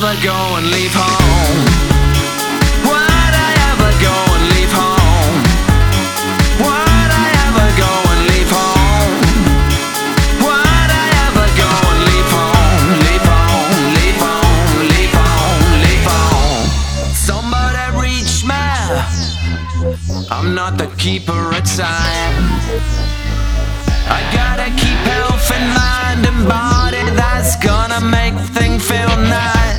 ever go and leave home? Would I ever go and leave home? Would I ever go and leave home? Would I ever go and leave home? Leave home, leave home, leave home, leave home. Somebody reach me, I'm not the keeper of time. I gotta keep health in mind and body, that's gonna make things feel nice.